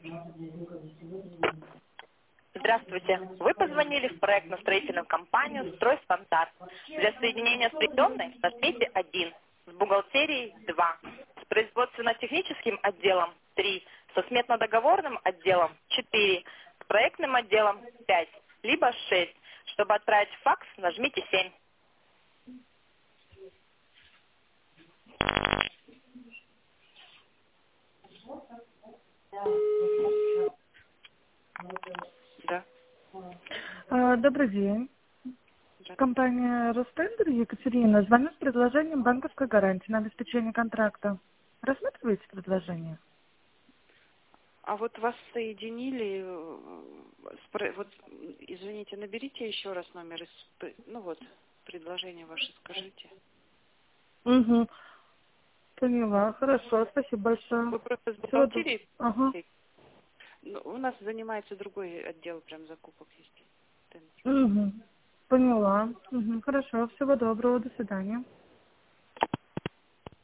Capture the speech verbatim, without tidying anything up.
Здравствуйте. Вы позвонили в проектно-строительную компанию «Стройстандарт». Для соединения с приемной нажмите один, с бухгалтерией два, с производственно-техническим отделом три, со сметно-договорным отделом четыре, с проектным отделом пять, либо шесть. Чтобы отправить факс, нажмите семь. Да. А, Добрый день. Компания «Ростендер», Екатерина, звоню с предложением банковской гарантии на обеспечение контракта. Рассматриваете предложение? А вот вас соединили, э, с про- вот, извините, наберите еще раз номер, из п- ну вот, предложение ваше скажите. Угу. Поняла. Хорошо. Спасибо Вы большое. просто с Всего доброго. бухгалтерией? Ага. Ну, у нас занимается другой отдел прям закупок есть. Тендер. Угу. Поняла. Угу. Хорошо. Всего доброго. До свидания.